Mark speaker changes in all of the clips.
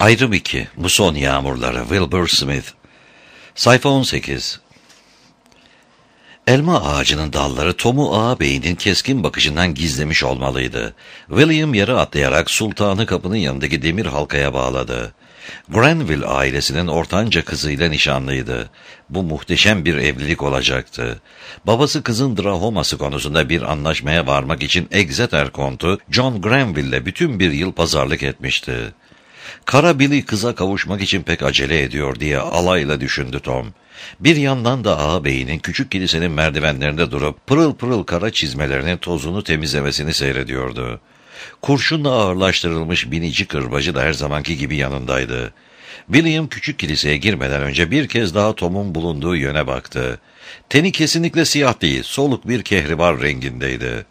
Speaker 1: Ayrım 2. Muson Yağmurları. Wilbur Smith. Sayfa 18. Elma ağacının dalları Tom'u ağabeyinin keskin bakışından gizlemiş olmalıydı. William yere atlayarak sultanı kapının yanındaki demir halkaya bağladı. Granville ailesinin ortanca kızıyla nişanlıydı. Bu muhteşem bir evlilik olacaktı. Babası kızın drahoması konusunda bir anlaşmaya varmak için Exeter kontu John Granville'le bütün bir yıl pazarlık etmişti. Kara Billy kıza kavuşmak için pek acele ediyor diye alayla düşündü Tom. Bir yandan da ağabeyinin küçük kilisenin merdivenlerinde durup pırıl pırıl kara çizmelerinin tozunu temizlemesini seyrediyordu. Kurşunla ağırlaştırılmış binici kırbacı da her zamanki gibi yanındaydı. William küçük kiliseye girmeden önce bir kez daha Tom'un bulunduğu yöne baktı. Teni kesinlikle siyah değil, soluk bir kehribar rengindeydi.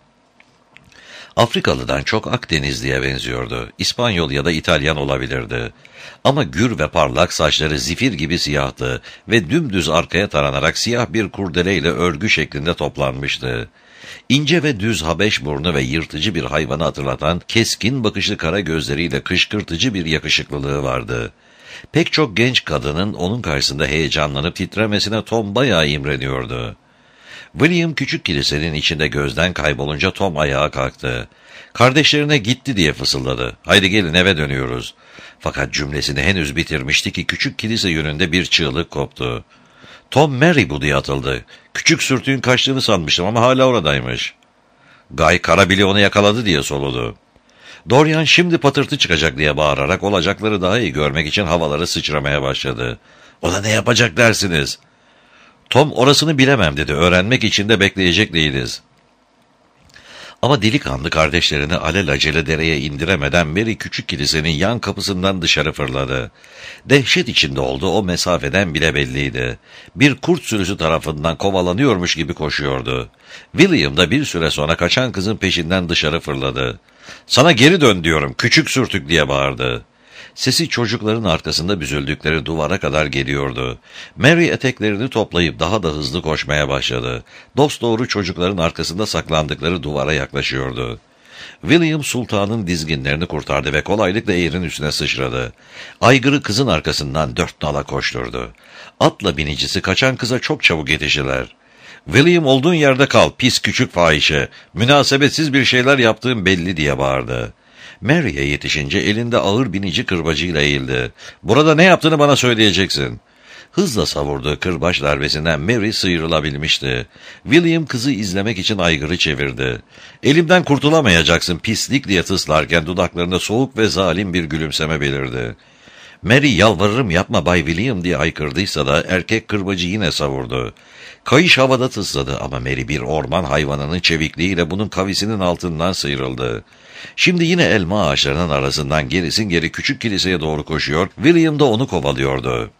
Speaker 1: Afrikalıdan çok Akdenizli'ye benziyordu. İspanyol ya da İtalyan olabilirdi. Ama gür ve parlak saçları zifir gibi siyahtı ve dümdüz arkaya taranarak siyah bir kurdeleyle örgü şeklinde toplanmıştı. İnce ve düz Habeş burnu ve yırtıcı bir hayvanı hatırlatan keskin bakışlı kara gözleriyle kışkırtıcı bir yakışıklılığı vardı. Pek çok genç kadının onun karşısında heyecanlanıp titremesine Tom bayağı imreniyordu. William küçük kilisenin içinde gözden kaybolunca Tom ayağa kalktı. Kardeşlerine gitti diye fısıldadı. Haydi gelin eve dönüyoruz. Fakat cümlesini henüz bitirmişti ki küçük kilise yönünde bir çığlık koptu. Tom Mary bu diye atıldı. Küçük sürtüğün kaçtığını sanmıştım ama hala oradaymış. Guy Karabili onu yakaladı diye soludu. Dorian şimdi patırtı çıkacak diye bağırarak olacakları daha iyi görmek için havaları sıçramaya başladı. Ona ne yapacak dersiniz? Tom orasını bilemem dedi. Öğrenmek için de bekleyecek değiliz. Ama delikanlı kardeşlerini alelacele dereye indiremeden Mary küçük kilisenin yan kapısından dışarı fırladı. Dehşet içinde oldu, o mesafeden bile belliydi. Bir kurt sürüsü tarafından kovalanıyormuş gibi koşuyordu. William da bir süre sonra kaçan kızın peşinden dışarı fırladı. Sana geri dön diyorum küçük sürtük diye bağırdı. Sesi çocukların arkasında büzüldükleri duvara kadar geliyordu. Mary eteklerini toplayıp daha da hızlı koşmaya başladı. Dosdoğru çocukların arkasında saklandıkları duvara yaklaşıyordu. William sultanın dizginlerini kurtardı ve kolaylıkla eğrin üstüne sıçradı. Aygırı kızın arkasından 4 nala koşturdu. Atla binicisi kaçan kıza çok çabuk yetiştiler. William olduğun yerde kal pis küçük fahişe. Münasebetsiz bir şeyler yaptığın belli diye bağırdı. Mary'e yetişince elinde ağır binici kırbacıyla eğildi. Burada ne yaptığını bana söyleyeceksin. Hızla savurduğu kırbaç darbesinden Mary sıyrılabilmişti. William kızı izlemek için aygırı çevirdi. Elimden kurtulamayacaksın pislik diye tıslarken dudaklarında soğuk ve zalim bir gülümseme belirdi. Mary yalvarırım yapma Bay William diye haykırdıysa da erkek kırbacı yine savurdu. Kayış havada tısladı ama Mary bir orman hayvanının çevikliğiyle bunun kavisinin altından sıyrıldı. Şimdi yine elma ağaçlarının arasından gerisin geri küçük kiliseye doğru koşuyor, William da onu kovalıyordu.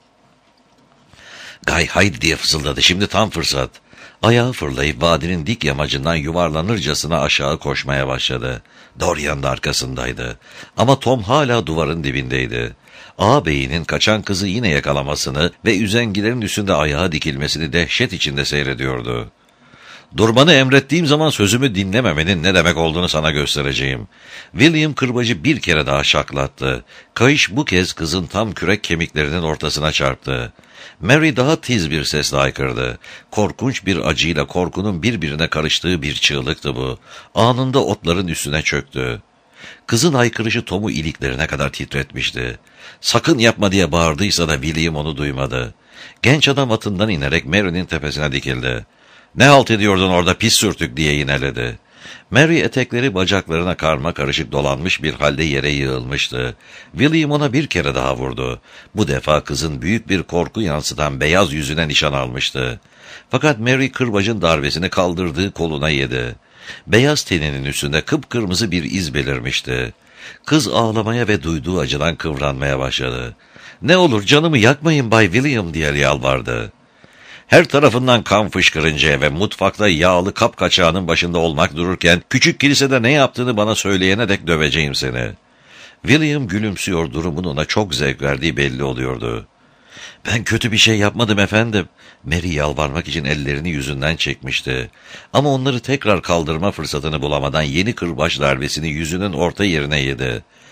Speaker 1: Guy haydi diye fısıldadı, şimdi tam fırsat. Ayağı fırlayıp vadinin dik yamacından yuvarlanırcasına aşağı koşmaya başladı. Dorian da arkasındaydı. Ama Tom hala duvarın dibindeydi. Ağabeyinin kaçan kızı yine yakalamasını ve üzengilerin üstünde ayağa dikilmesini dehşet içinde seyrediyordu. Durmanı emrettiğim zaman sözümü dinlememenin ne demek olduğunu sana göstereceğim. William kırbacı bir kere daha şaklattı. Kayış bu kez kızın tam kürek kemiklerinin ortasına çarptı. Mary daha tiz bir sesle haykırdı. Korkunç bir acıyla korkunun birbirine karıştığı bir çığlıktı bu. Anında otların üstüne çöktü. Kızın haykırışı Tom'u iliklerine kadar titretmişti. Sakın yapma diye bağırdıysa da William onu duymadı. Genç adam atından inerek Mary'nin tepesine dikildi. Ne halt ediyordun orada pis sürtük diye yineledi. Mary etekleri bacaklarına karma karışık dolanmış bir halde yere yığılmıştı. William ona bir kere daha vurdu. Bu defa kızın büyük bir korku yansıtan beyaz yüzüne nişan almıştı. Fakat Mary kırbacın darbesini kaldırdığı koluna yedi. Beyaz teninin üstünde kıpkırmızı bir iz belirmişti. Kız ağlamaya ve duyduğu acıdan kıvranmaya başladı. Ne olur canımı yakmayın Bay William diye yalvardı. Her tarafından kan fışkırınca ve mutfakta yağlı kapkaçağının başında olmak dururken küçük kilisede ne yaptığını bana söyleyene dek döveceğim seni. William gülümsüyor, durumun ona çok zevk verdiği belli oluyordu. Ben kötü bir şey yapmadım efendim. Mary yalvarmak için ellerini yüzünden çekmişti. Ama onları tekrar kaldırma fırsatını bulamadan yeni kırbaç darbesini yüzünün orta yerine yedi.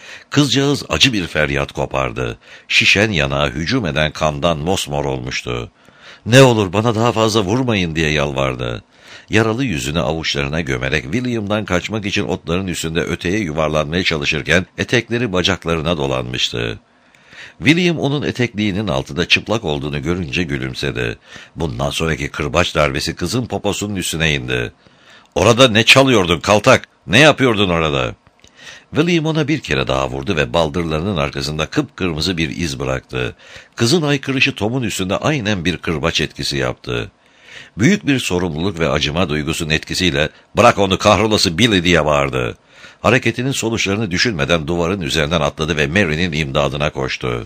Speaker 1: Kızcağız acı bir feryat kopardı. Şişen yanağı hücum eden kandan mosmor olmuştu. "Ne olur bana daha fazla vurmayın," diye yalvardı. Yaralı yüzünü avuçlarına gömerek William'dan kaçmak için otların üstünde öteye yuvarlanmaya çalışırken etekleri bacaklarına dolanmıştı. William onun etekliğinin altında çıplak olduğunu görünce gülümsedi. Bundan sonraki kırbaç darbesi kızın poposunun üstüne indi. "Orada ne çalıyordun kaltak? Ne yapıyordun orada?" William ona bir kere daha vurdu ve baldırlarının arkasında kıpkırmızı bir iz bıraktı. Kızın haykırışı Tom'un üstünde aynen bir kırbaç etkisi yaptı. Büyük bir sorumluluk ve acıma duygusunun etkisiyle "Bırak onu kahrolası Billy," diye bağırdı. Hareketinin sonuçlarını düşünmeden duvarın üzerinden atladı ve Mary'nin imdadına koştu.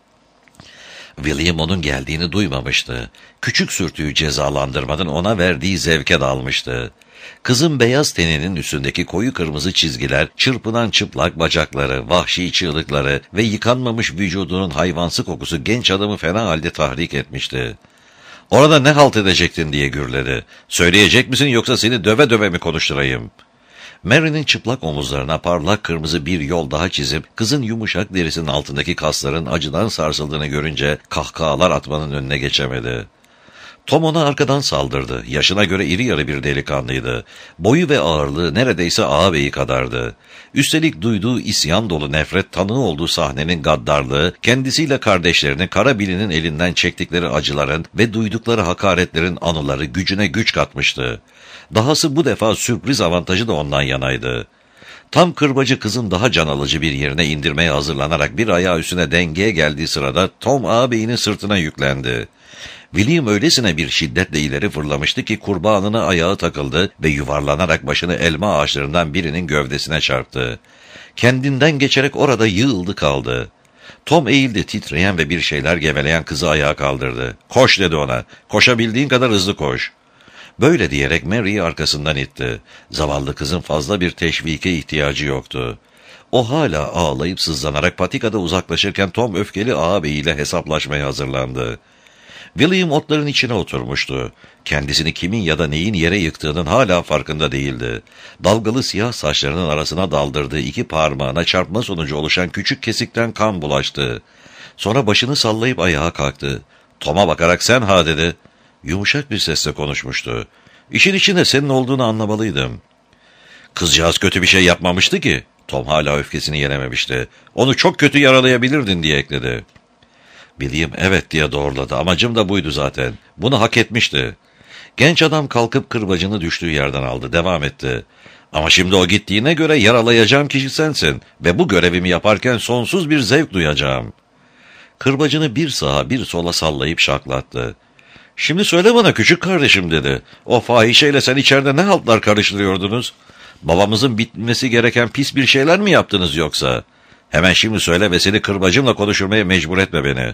Speaker 1: William onun geldiğini duymamıştı. Küçük sürtüyü cezalandırmanın ona verdiği zevke dalmıştı. Kızın beyaz teninin üstündeki koyu kırmızı çizgiler, çırpınan çıplak bacakları, vahşi çığlıkları ve yıkanmamış vücudunun hayvansı kokusu genç adamı fena halde tahrik etmişti. "Orada ne halt edecektin?" diye gürledi. "Söyleyecek misin yoksa seni döve döve mi konuşturayım?" Mary'nin çıplak omuzlarına parlak kırmızı bir yol daha çizip kızın yumuşak derisinin altındaki kasların acıdan sarsıldığını görünce kahkahalar atmanın önüne geçemedi. Tom ona arkadan saldırdı. Yaşına göre iri yarı bir delikanlıydı. Boyu ve ağırlığı neredeyse ağabeyi kadardı. Üstelik duyduğu isyan dolu nefret tanığı olduğu sahnenin gaddarlığı, kendisiyle kardeşlerini Kara Billy'nin elinden çektikleri acıların ve duydukları hakaretlerin anıları gücüne güç katmıştı. Dahası bu defa sürpriz avantajı da ondan yanaydı. Tam kırbacı kızın daha can alıcı bir yerine indirmeye hazırlanarak bir ayağı üstüne dengeye geldiği sırada Tom ağabeyinin sırtına yüklendi. William öylesine bir şiddetle ileri fırlamıştı ki kurbanına ayağı takıldı ve yuvarlanarak başını elma ağaçlarından birinin gövdesine çarptı. Kendinden geçerek orada yığıldı kaldı. Tom eğildi, titreyen ve bir şeyler geveleyen kızı ayağa kaldırdı. "Koş," dedi ona. "Koşabildiğin kadar hızlı koş." Böyle diyerek Mary'i arkasından itti. Zavallı kızın fazla bir teşvike ihtiyacı yoktu. O hala ağlayıp sızlanarak patikada uzaklaşırken Tom öfkeli ağabeyiyle hesaplaşmaya hazırlandı. William otların içine oturmuştu. Kendisini kimin ya da neyin yere yıktığının hala farkında değildi. Dalgalı siyah saçlarının arasına daldırdığı iki parmağına çarpma sonucu oluşan küçük kesikten kan bulaştı. Sonra başını sallayıp ayağa kalktı. Tom'a bakarak "Sen ha," dedi. Yumuşak bir sesle konuşmuştu. "İşin içinde senin olduğunu anlamalıydım." "Kızcağız kötü bir şey yapmamıştı ki." Tom hala öfkesini yenememişti. "Onu çok kötü yaralayabilirdin," diye ekledi. William "Evet," diye doğruladı. "Amacım da buydu zaten. Bunu hak etmişti." Genç adam kalkıp kırbacını düştüğü yerden aldı. Devam etti. "Ama şimdi o gittiğine göre yaralayacağım kişi sensin ve bu görevimi yaparken sonsuz bir zevk duyacağım." Kırbacını bir sağa bir sola sallayıp şaklattı. "Şimdi söyle bana küçük kardeşim," dedi. "O fahişeyle sen içeride ne haltlar karıştırıyordunuz? Babamızın bitmesi gereken pis bir şeyler mi yaptınız yoksa? Hemen şimdi söyle ve seni kırbacımla konuşturmaya mecbur etme beni."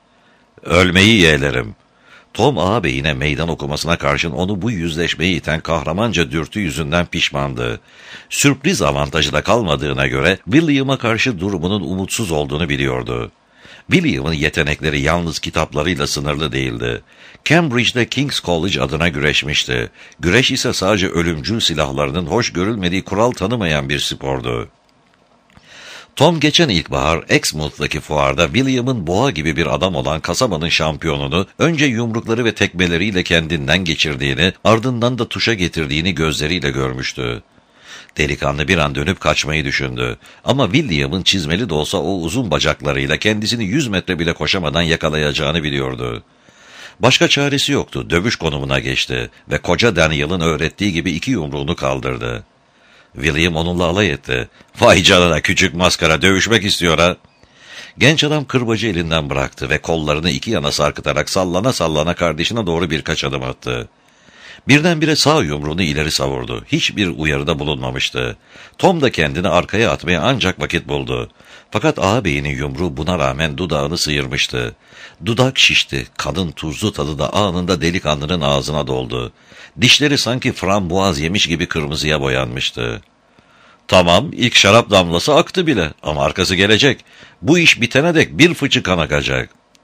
Speaker 1: "Ölmeyi yeğlerim." Tom ağabeyine meydan okumasına karşın onu bu yüzleşmeyi iten kahramanca dürtü yüzünden pişmandı. Sürpriz avantajı da kalmadığına göre William'a karşı durumunun umutsuz olduğunu biliyordu. William'ın yetenekleri yalnız kitaplarıyla sınırlı değildi. Cambridge'de King's College adına güreşmişti. Güreş ise sadece ölümcül silahlarının hoş görülmediği kural tanımayan bir spordu. Tom geçen ilkbahar Exmouth'daki fuarda William'ın boğa gibi bir adam olan kasabanın şampiyonunu önce yumrukları ve tekmeleriyle kendinden geçirdiğini, ardından da tuşa getirdiğini gözleriyle görmüştü. Delikanlı bir an dönüp kaçmayı düşündü. Ama William'ın çizmeli de olsa o uzun bacaklarıyla kendisini 100 metre bile koşamadan yakalayacağını biliyordu. Başka çaresi yoktu. Dövüş konumuna geçti ve koca Daniel'ın öğrettiği gibi iki yumruğunu kaldırdı. William onunla alay etti. "Vay canına küçük maskara, dövüşmek istiyor ha." Genç adam kırbacı elinden bıraktı ve kollarını iki yana sarkıtarak sallana sallana kardeşine doğru birkaç adım attı. Birdenbire sağ yumruğunu ileri savurdu. Hiçbir uyarıda bulunmamıştı. Tom da kendini arkaya atmaya ancak vakit buldu. Fakat ağabeyinin yumruğu buna rağmen dudağını sıyırmıştı. Dudak şişti. Kanın tuzlu tadı da anında delikanlının ağzına doldu. Dişleri sanki frambuaz yemiş gibi kırmızıya boyanmıştı. "Tamam, ilk şarap damlası aktı bile ama arkası gelecek. Bu iş bitene dek bir fıçı kan akacak."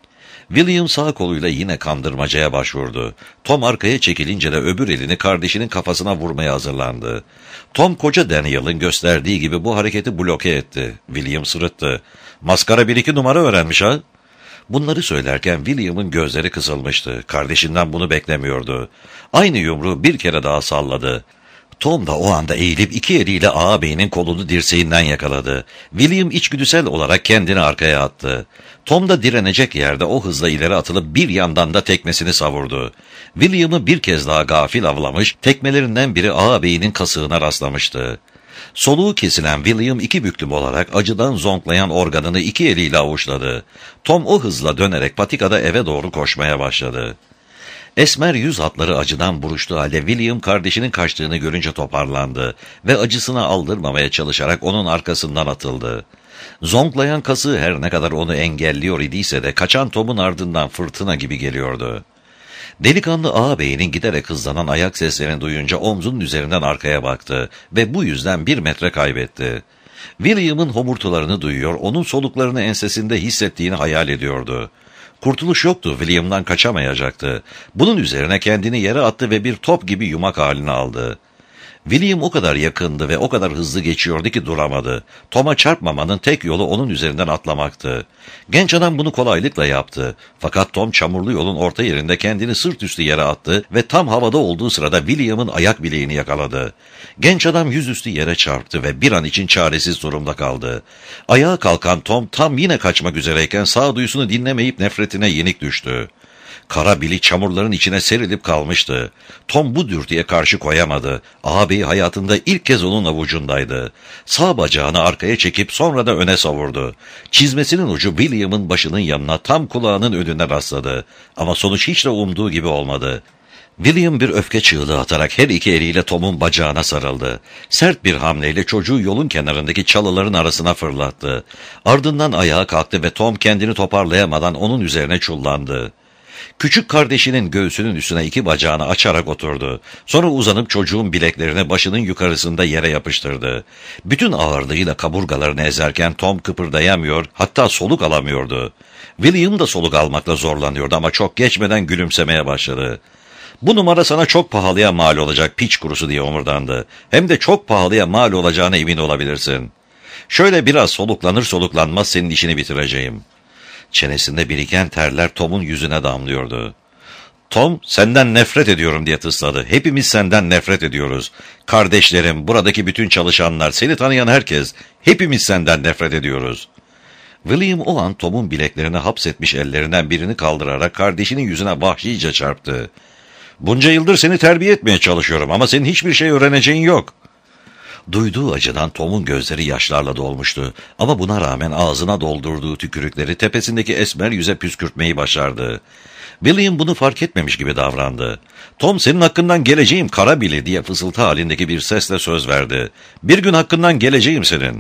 Speaker 1: William sağ koluyla yine kandırmacaya başvurdu. Tom arkaya çekilince de öbür elini kardeşinin kafasına vurmaya hazırlandı. Tom koca Daniel'ın gösterdiği gibi bu hareketi bloke etti. William sırıttı. "Maskara bir iki numara öğrenmiş ha?" Bunları söylerken William'ın gözleri kısılmıştı. Kardeşinden bunu beklemiyordu. Aynı yumruğu bir kere daha salladı. Tom da o anda eğilip iki eliyle ağabeyinin kolunu dirseğinden yakaladı. William içgüdüsel olarak kendini arkaya attı. Tom da direnecek yerde o hızla ileri atılıp bir yandan da tekmesini savurdu. William'ı bir kez daha gafil avlamış, tekmelerinden biri ağabeyinin kasığına rastlamıştı. Soluğu kesilen William iki büklüm olarak acıdan zonklayan organını iki eliyle avuçladı. Tom o hızla dönerek patikada eve doğru koşmaya başladı. Esmer yüz hatları acıdan buruştuğu halde William kardeşinin kaçtığını görünce toparlandı ve acısına aldırmamaya çalışarak onun arkasından atıldı. Zonklayan kasığı her ne kadar onu engelliyor idiyse de kaçan Tom'un ardından fırtına gibi geliyordu. Delikanlı ağabeyinin giderek hızlanan ayak seslerini duyunca omzunun üzerinden arkaya baktı ve bu yüzden 1 metre kaybetti. William'ın homurtularını duyuyor, onun soluklarını ensesinde hissettiğini hayal ediyordu. Kurtuluş yoktu, William'dan kaçamayacaktı. Bunun üzerine kendini yere attı ve bir top gibi yumak halini aldı. William o kadar yakındı ve o kadar hızlı geçiyordu ki duramadı. Tom'a çarpmamanın tek yolu onun üzerinden atlamaktı. Genç adam bunu kolaylıkla yaptı. Fakat Tom çamurlu yolun orta yerinde kendini sırt üstü yere attı ve tam havada olduğu sırada William'ın ayak bileğini yakaladı. Genç adam yüzüstü yere çarptı ve bir an için çaresiz durumda kaldı. Ayağa kalkan Tom tam yine kaçmak üzereyken sağduyusunu dinlemeyip nefretine yenik düştü. Kara Billy çamurların içine serilip kalmıştı. Tom bu dürtüye karşı koyamadı. Ağabeyi hayatında ilk kez onun avucundaydı. Sağ bacağını arkaya çekip sonra da öne savurdu. Çizmesinin ucu William'ın başının yanına tam kulağının önüne rastladı. Ama sonuç hiç de umduğu gibi olmadı. William bir öfke çığlığı atarak her iki eliyle Tom'un bacağına sarıldı. Sert bir hamleyle çocuğu yolun kenarındaki çalıların arasına fırlattı. Ardından ayağa kalktı ve Tom kendini toparlayamadan onun üzerine çullandı. Küçük kardeşinin göğsünün üstüne iki bacağını açarak oturdu. Sonra uzanıp çocuğun bileklerini başının yukarısında yere yapıştırdı. Bütün ağırlığıyla kaburgalarını ezerken Tom kıpırdayamıyor, hatta soluk alamıyordu. William da soluk almakla zorlanıyordu ama çok geçmeden gülümsemeye başladı. "Bu numara sana çok pahalıya mal olacak piç kurusu," diye omurdandı. "Hem de çok pahalıya mal olacağına emin olabilirsin. Şöyle biraz soluklanır soluklanmaz senin işini bitireceğim." Çenesinde biriken terler Tom'un yüzüne damlıyordu. "Tom, senden nefret ediyorum," diye tısladı. "Hepimiz senden nefret ediyoruz. Kardeşlerim, buradaki bütün çalışanlar, seni tanıyan herkes, hepimiz senden nefret ediyoruz." William o an Tom'un bileklerini hapsetmiş ellerinden birini kaldırarak kardeşinin yüzüne vahşice çarptı. "Bunca yıldır seni terbiye etmeye çalışıyorum ama senin hiçbir şey öğreneceğin yok." Duyduğu acıdan Tom'un gözleri yaşlarla dolmuştu ama buna rağmen ağzına doldurduğu tükürükleri tepesindeki esmer yüze püskürtmeyi başardı. William bunu fark etmemiş gibi davrandı. "Tom, senin hakkından geleceğim Kara Billy," diye fısıltı halindeki bir sesle söz verdi. "Bir gün hakkından geleceğim senin."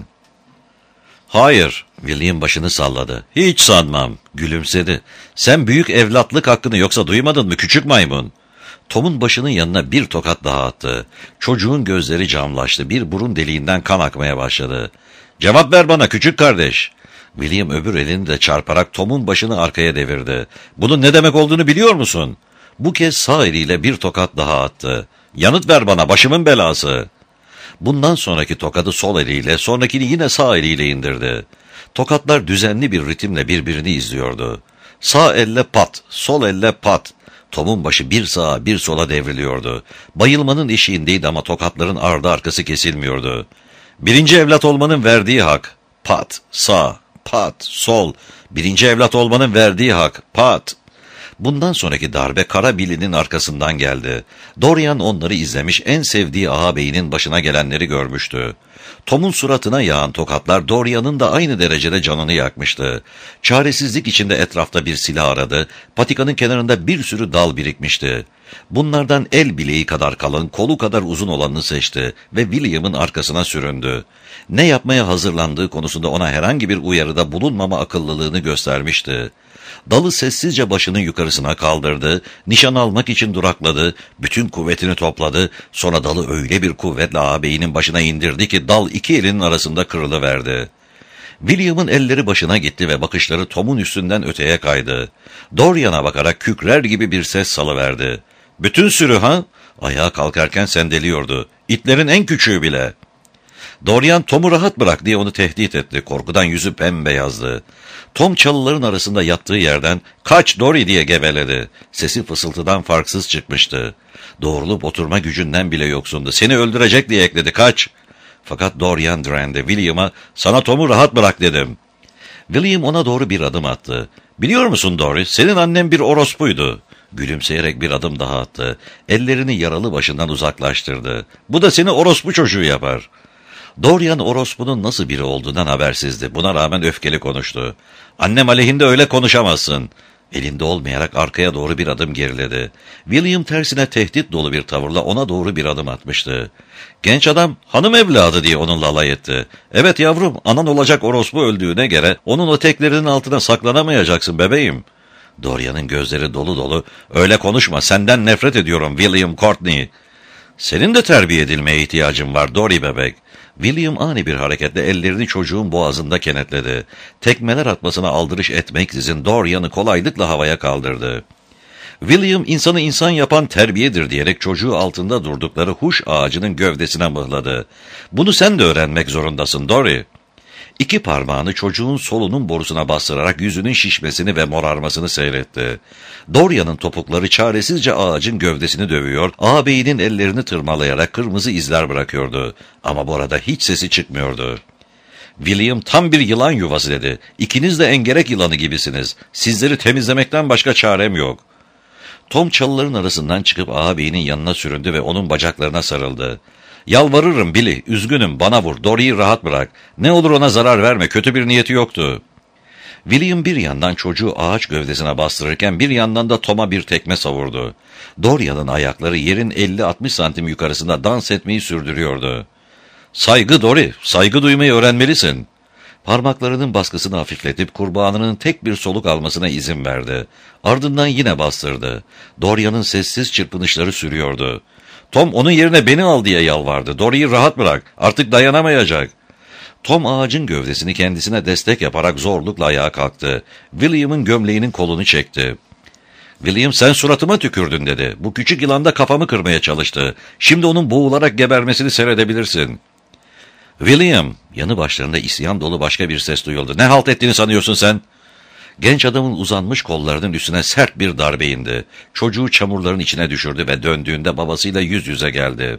Speaker 1: "Hayır," William başını salladı. "Hiç sanmam," gülümsedi. "Sen büyük evlatlık hakkını yoksa duymadın mı küçük maymun?" Tom'un başının yanına bir tokat daha attı. Çocuğun gözleri camlaştı. Bir burun deliğinden kan akmaya başladı. "Cevap ver bana küçük kardeş." William öbür elini de çarparak Tom'un başını arkaya devirdi. "Bunun ne demek olduğunu biliyor musun?" Bu kez sağ eliyle bir tokat daha attı. "Yanıt ver bana, başımın belası." Bundan sonraki tokadı sol eliyle, sonrakini yine sağ eliyle indirdi. Tokatlar düzenli bir ritimle birbirini izliyordu. Sağ elle pat, sol elle pat. Tom'un başı bir sağa bir sola devriliyordu. Bayılmanın eşiğindeydi ama tokatların ardı arkası kesilmiyordu. "Birinci evlat olmanın verdiği hak. Pat, sağ, pat, sol. Birinci evlat olmanın verdiği hak. Pat." Bundan sonraki darbe Kara Billy'nin arkasından geldi. Dorian onları izlemiş, en sevdiği ağabeyinin başına gelenleri görmüştü. Tom'un suratına yağan tokatlar Dorian'ın da aynı derecede canını yakmıştı. Çaresizlik içinde etrafta bir silah aradı, patikanın kenarında bir sürü dal birikmişti. Bunlardan el bileği kadar kalın, kolu kadar uzun olanını seçti ve William'ın arkasına süründü. Ne yapmaya hazırlandığı konusunda ona herhangi bir uyarıda bulunmama akıllılığını göstermişti. Dalı sessizce başının yukarısına kaldırdı, nişan almak için durakladı, bütün kuvvetini topladı, sonra dalı öyle bir kuvvetle ağabeyinin başına indirdi ki dal iki elinin arasında kırılıverdi. William'ın elleri başına gitti ve bakışları Tom'un üstünden öteye kaydı. Dorian'a bakarak kükrer gibi bir ses salıverdi. "Bütün sürü ha?" Ayağa kalkarken sendeliyordu. "İtlerin en küçüğü bile." Dorian, "Tom'u rahat bırak," diye onu tehdit etti. Korkudan yüzü bembeyazdı. Tom çalıların arasında yattığı yerden "Kaç Dory," diye gebeledi. Sesi fısıltıdan farksız çıkmıştı. Doğrulup oturma gücünden bile yoksundu. "Seni öldürecek," diye ekledi. "Kaç." Fakat Dorian direndi. William'a "Sana Tom'u rahat bırak," dedim. William ona doğru bir adım attı. "Biliyor musun Dory, senin annen bir orospuydu." Gülümseyerek bir adım daha attı. Ellerini yaralı başından uzaklaştırdı. "Bu da seni orospu çocuğu yapar." Dorian orospunun nasıl biri olduğundan habersizdi. Buna rağmen öfkeli konuştu. "Annem aleyhinde öyle konuşamazsın." Elinde olmayarak arkaya doğru bir adım geriledi. William tersine tehdit dolu bir tavırla ona doğru bir adım atmıştı. Genç adam "Hanım evladı," diye onunla alay etti. "Evet yavrum, anan olacak orospu öldüğüne göre onun o teklerinin altına saklanamayacaksın bebeğim." Dorian'ın gözleri dolu dolu. "Öyle konuşma, senden nefret ediyorum William Courtney." "Senin de terbiye edilmeye ihtiyacın var Dory bebek." William ani bir hareketle ellerini çocuğun boğazında kenetledi. Tekmeler atmasına aldırış etmeksizin Dorian'ı kolaylıkla havaya kaldırdı. William, "İnsanı insan yapan terbiyedir," diyerek çocuğu altında durdukları huş ağacının gövdesine mıhladı. "Bunu sen de öğrenmek zorundasın Dory." İki parmağını çocuğun solunum borusuna bastırarak yüzünün şişmesini ve morarmasını seyretti. Dorian'ın topukları çaresizce ağacın gövdesini dövüyor, ağabeyinin ellerini tırmalayarak kırmızı izler bırakıyordu. Ama bu arada hiç sesi çıkmıyordu. William, "Tam bir yılan yuvası," dedi. "İkiniz de engerek yılanı gibisiniz. Sizleri temizlemekten başka çarem yok." Tom çalıların arasından çıkıp ağabeyinin yanına süründü ve onun bacaklarına sarıldı. "Yalvarırım Billy, üzgünüm, bana vur, Dory'yi rahat bırak. Ne olur ona zarar verme, kötü bir niyeti yoktu." William bir yandan çocuğu ağaç gövdesine bastırırken bir yandan da Tom'a bir tekme savurdu. Dorian'ın ayakları yerin 50-60 santim yukarısında dans etmeyi sürdürüyordu. "Saygı Dory, saygı duymayı öğrenmelisin." Parmaklarının baskısını hafifletip kurbanının tek bir soluk almasına izin verdi. Ardından yine bastırdı. Dorian'ın sessiz çırpınışları sürüyordu. Tom onun yerine beni al diye yalvardı. "Dory'yi rahat bırak, artık dayanamayacak." Tom ağacın gövdesini kendisine destek yaparak zorlukla ayağa kalktı. William'ın gömleğinin kolunu çekti. "William, sen suratıma tükürdün," dedi. "Bu küçük yılan da kafamı kırmaya çalıştı. Şimdi onun boğularak gebermesini seyredebilirsin." "William," yanı başlarında isyan dolu başka bir ses duyuldu. "Ne halt ettiğini sanıyorsun sen?" Genç adamın uzanmış kollarının üstüne sert bir darbe indi. Çocuğu çamurların içine düşürdü ve döndüğünde babasıyla yüz yüze geldi.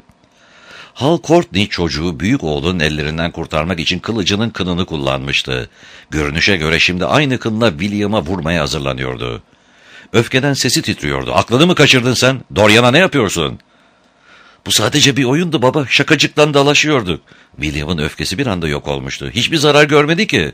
Speaker 1: Hal Courtney çocuğu büyük oğlunun ellerinden kurtarmak için kılıcının kınını kullanmıştı. Görünüşe göre şimdi aynı kınla William'a vurmaya hazırlanıyordu. Öfkeden sesi titriyordu. "Aklını mı kaçırdın sen? Dorian'a ne yapıyorsun?" "Bu sadece bir oyundu baba, şakacıktan dalaşıyorduk." William'ın öfkesi bir anda yok olmuştu. "Hiçbir zarar görmedi ki."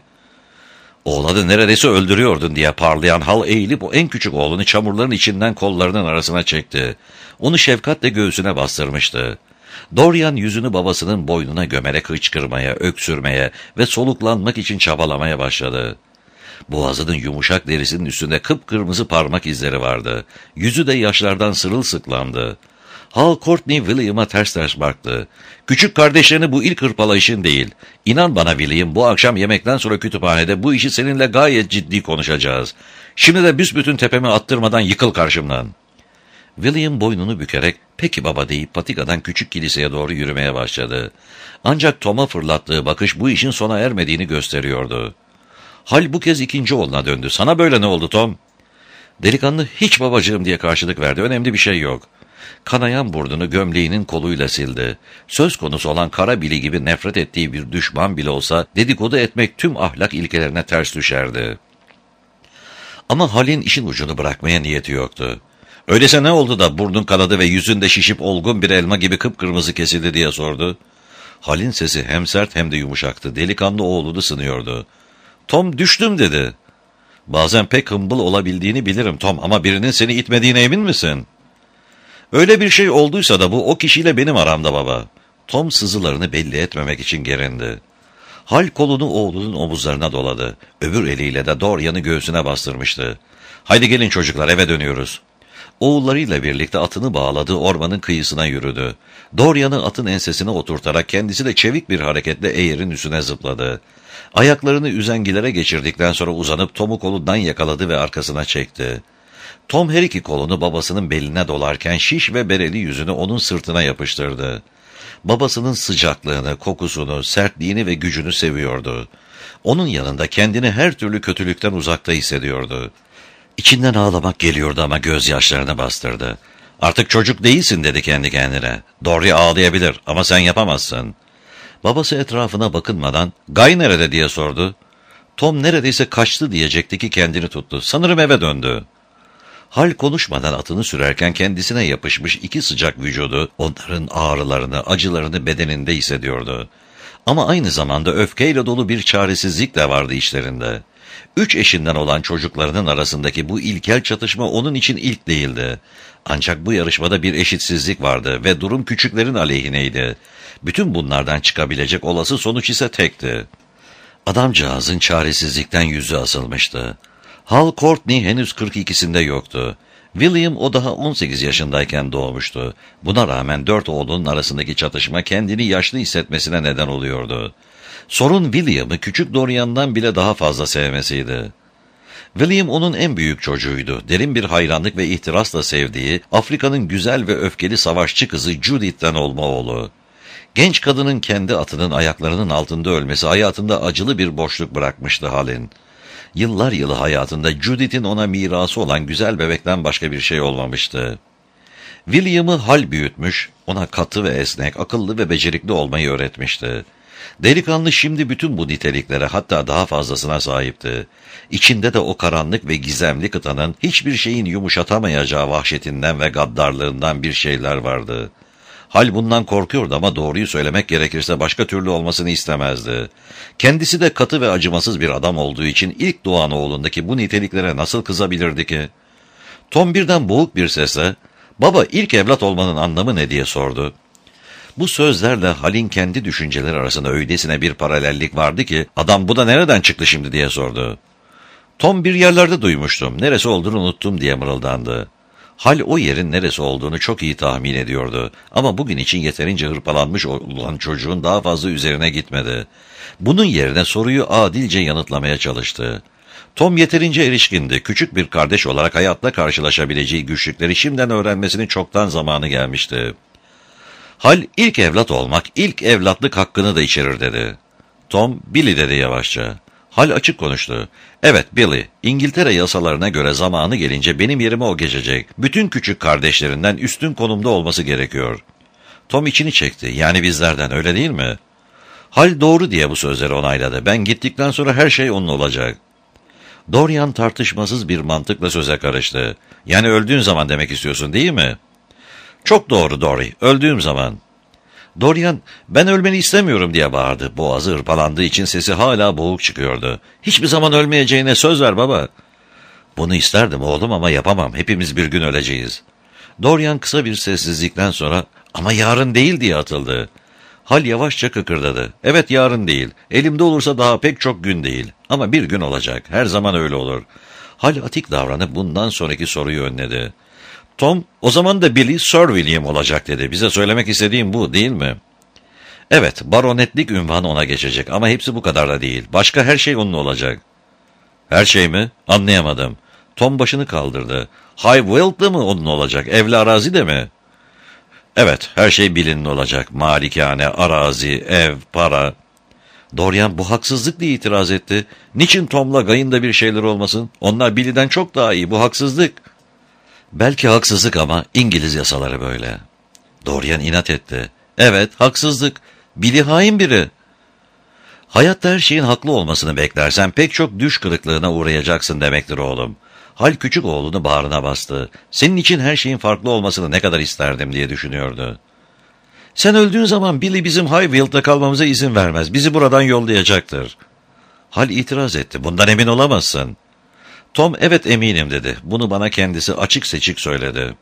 Speaker 1: "Oğlanı neredeyse öldürüyordun," diye parlayan Hal eğilip o en küçük oğlunu çamurların içinden kollarının arasına çekti. Onu şefkatle göğsüne bastırmıştı. Dorian yüzünü babasının boynuna gömerek hıçkırmaya, öksürmeye ve soluklanmak için çabalamaya başladı. Boğazının yumuşak derisinin üstünde kıpkırmızı parmak izleri vardı. Yüzü de yaşlardan sırılsıklamdı. Hal Courtney William'a ters ters baktı. "Küçük kardeşlerini bu ilk hırpalayışın değil. İnan bana William, bu akşam yemekten sonra kütüphanede bu işi seninle gayet ciddi konuşacağız. Şimdi de büsbütün tepemi attırmadan yıkıl karşımdan." William boynunu bükerek "Peki baba," deyip patikadan küçük kiliseye doğru yürümeye başladı. Ancak Tom'a fırlattığı bakış bu işin sona ermediğini gösteriyordu. Hal bu kez ikinci oğluna döndü. "Sana böyle ne oldu Tom?" Delikanlı "Hiç babacığım," diye karşılık verdi. "Önemli bir şey yok." Kanayan burnunu gömleğinin koluyla sildi. Söz konusu olan kara Billy gibi nefret ettiği bir düşman bile olsa dedikodu etmek tüm ahlak ilkelerine ters düşerdi. Ama Hal'in işin ucunu bırakmaya niyeti yoktu. "Öyleyse ne oldu da burnun kanadı ve yüzünde şişip olgun bir elma gibi kıpkırmızı kesildi?" diye sordu. Hal'in sesi hem sert hem de yumuşaktı. Delikanlı oğlunu sınıyordu. "Tom, düştüm," dedi. "Bazen pek hımbıl olabildiğini bilirim Tom, ama birinin seni itmediğine emin misin?" "Öyle bir şey olduysa da bu o kişiyle benim aramda baba." Tom sızılarını belli etmemek için gerindi. Hal kolunu oğlunun omuzlarına doladı. Öbür eliyle de Dorian'ı göğsüne bastırmıştı. "Haydi gelin çocuklar, eve dönüyoruz." Oğullarıyla birlikte atını bağladığı ormanın kıyısına yürüdü. Dorian'ı atın ensesine oturtarak kendisi de çevik bir hareketle eğerin üstüne zıpladı. Ayaklarını üzengilere geçirdikten sonra uzanıp Tom'u kolundan yakaladı ve arkasına çekti. Tom her iki kolunu babasının beline dolarken şiş ve bereli yüzünü onun sırtına yapıştırdı. Babasının sıcaklığını, kokusunu, sertliğini ve gücünü seviyordu. Onun yanında kendini her türlü kötülükten uzakta hissediyordu. İçinden ağlamak geliyordu ama gözyaşlarını bastırdı. "Artık çocuk değilsin," dedi kendi kendine. "Dory ağlayabilir ama sen yapamazsın." Babası etrafına bakınmadan "Guy nerede?" diye sordu. Tom neredeyse kaçtı diyecekti ki kendini tuttu. "Sanırım eve döndü." Hal konuşmadan atını sürerken kendisine yapışmış iki sıcak vücudu, onların ağrılarını, acılarını bedeninde hissediyordu. Ama aynı zamanda öfkeyle dolu bir çaresizlik de vardı işlerinde. 3 eşinden olan çocuklarının arasındaki bu ilkel çatışma onun için ilk değildi. Ancak bu yarışmada bir eşitsizlik vardı ve durum küçüklerin aleyhineydi. Bütün bunlardan çıkabilecek olası sonuç ise tekti. Adamcağızın çaresizlikten yüzü asılmıştı. Hal Courtney henüz 42'sinde yoktu. William o daha 18 yaşındayken doğmuştu. Buna rağmen 4 oğlunun arasındaki çatışma kendini yaşlı hissetmesine neden oluyordu. Sorun William'ı küçük Dorian'dan bile daha fazla sevmesiydi. William onun en büyük çocuğuydu. Derin bir hayranlık ve ihtirasla sevdiği Afrika'nın güzel ve öfkeli savaşçı kızı Judith'ten olma oğlu. Genç kadının kendi atının ayaklarının altında ölmesi hayatında acılı bir boşluk bırakmıştı Hal'in. Yıllar yılı hayatında Judith'in ona mirası olan güzel bebekten başka bir şey olmamıştı. William'ı Hal büyütmüş, ona katı ve esnek, akıllı ve becerikli olmayı öğretmişti. Delikanlı şimdi bütün bu niteliklere, hatta daha fazlasına sahipti. İçinde de o karanlık ve gizemli kıtanın hiçbir şeyin yumuşatamayacağı vahşetinden ve gaddarlığından bir şeyler vardı. Hal bundan korkuyordu ama doğruyu söylemek gerekirse başka türlü olmasını istemezdi. Kendisi de katı ve acımasız bir adam olduğu için ilk doğan oğlundaki bu niteliklere nasıl kızabilirdi ki? Tom birden boğuk bir sesle, "Baba, ilk evlat olmanın anlamı ne?" diye sordu. Bu sözlerle Hal'in kendi düşünceleri arasında öylesine bir paralellik vardı ki, "Adam bu da nereden çıktı şimdi?" diye sordu. Tom, "Bir yerlerde duymuştum, neresi olduğunu unuttum," diye mırıldandı. Hal o yerin neresi olduğunu çok iyi tahmin ediyordu. Ama bugün için yeterince hırpalanmış olan çocuğun daha fazla üzerine gitmedi. Bunun yerine soruyu adilce yanıtlamaya çalıştı. Tom yeterince erişkindi. Küçük bir kardeş olarak hayatla karşılaşabileceği güçlükleri şimdiden öğrenmesinin çoktan zamanı gelmişti. Hal, ilk evlat olmak, ilk evlatlık hakkını da içerir dedi. Tom, "Billy," dedi yavaşça. Hal açık konuştu. "Evet, Billy, İngiltere yasalarına göre zamanı gelince benim yerime o geçecek. Bütün küçük kardeşlerinden üstün konumda olması gerekiyor." Tom içini çekti. "Yani bizlerden, öyle değil mi?" Hal doğru diye bu sözleri onayladı. "Ben gittikten sonra her şey onun olacak." Dorian tartışmasız bir mantıkla söze karıştı. "Yani öldüğün zaman demek istiyorsun, değil mi?" "Çok doğru Dory, öldüğüm zaman." Dorian, "Ben ölmeni istemiyorum," diye bağırdı. Boğazı hırpalandığı için sesi hala boğuk çıkıyordu. "Hiçbir zaman ölmeyeceğine söz ver baba." "Bunu isterdim oğlum ama yapamam. Hepimiz bir gün öleceğiz." Dorian kısa bir sessizlikten sonra, "Ama yarın değil," diye atıldı. Hal yavaşça kıkırdadı. "Evet, yarın değil. Elimde olursa daha pek çok gün değil. Ama bir gün olacak. Her zaman öyle olur." Hal atik davranıp bundan sonraki soruyu önledi. Tom, "O zaman da Billy Sir William olacak," dedi. "Bize söylemek istediğim bu, değil mi?" "Evet, baronetlik unvanı ona geçecek ama hepsi bu kadar da değil. Başka her şey onun olacak." "Her şey mi? Anlayamadım." Tom başını kaldırdı. "Highveld mı onun olacak? Evli arazi de mi?" "Evet, her şey Billy'nin olacak. Malikane, arazi, ev, para." Dorian bu haksızlık diye itiraz etti. "Niçin Tom'la Guy'ın da bir şeyler olmasın? Onlar Billy'den çok daha iyi. Bu haksızlık." "Belki haksızlık ama İngiliz yasaları böyle." Dorian inat etti. "Evet, haksızlık. Billy hain biri." "Hayatta her şeyin haklı olmasını beklersen pek çok düş kırıklığına uğrayacaksın demektir oğlum." Hal küçük oğlunu bağrına bastı. "Senin için her şeyin farklı olmasını ne kadar isterdim," diye düşünüyordu. "Sen öldüğün zaman Billy bizim Highvale'da kalmamıza izin vermez. Bizi buradan yollayacaktır." Hal itiraz etti. "Bundan emin olamazsın." Tom, "Evet, eminim," dedi. Bunu bana kendisi açık seçik söyledi.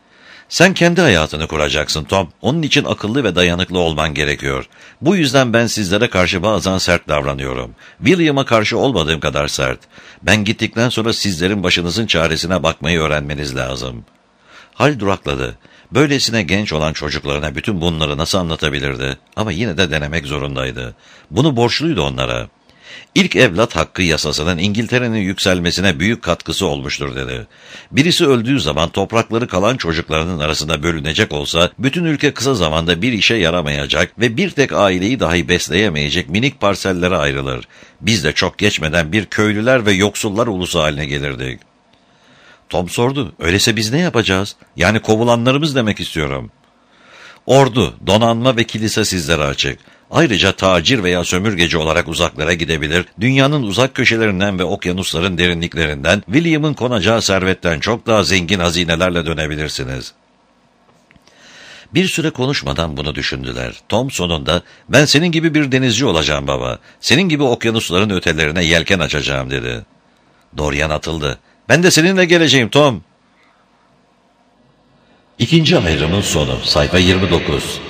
Speaker 1: "Sen kendi hayatını kuracaksın Tom. Onun için akıllı ve dayanıklı olman gerekiyor. Bu yüzden ben sizlere karşı bazen sert davranıyorum. William'a karşı olmadığım kadar sert. Ben gittikten sonra sizlerin başınızın çaresine bakmayı öğrenmeniz lazım." Hal durakladı. Böylesine genç olan çocuklarına bütün bunları nasıl anlatabilirdi? Ama yine de denemek zorundaydı. Bunu borçluydu onlara. İlk evlat hakkı yasasının İngiltere'nin yükselmesine büyük katkısı olmuştur dedi. Birisi öldüğü zaman toprakları kalan çocuklarının arasında bölünecek olsa, bütün ülke kısa zamanda bir işe yaramayacak ve bir tek aileyi dahi besleyemeyecek minik parsellere ayrılır. Biz de çok geçmeden bir köylüler ve yoksullar ulusu haline gelirdik. Tom sordu, öyleyse biz ne yapacağız? Yani kovulanlarımız demek istiyorum. Ordu, donanma ve kilise sizlere açık. Ayrıca tacir veya sömürgeci olarak uzaklara gidebilir, dünyanın uzak köşelerinden ve okyanusların derinliklerinden, William'ın konacağı servetten çok daha zengin hazinelerle dönebilirsiniz. Bir süre konuşmadan bunu düşündüler. Tom sonunda, ben senin gibi bir denizci olacağım baba, senin gibi okyanusların ötelerine yelken açacağım dedi. Dorian atıldı. Ben de seninle geleceğim Tom. İkinci ayrımın sonu, sayfa 29.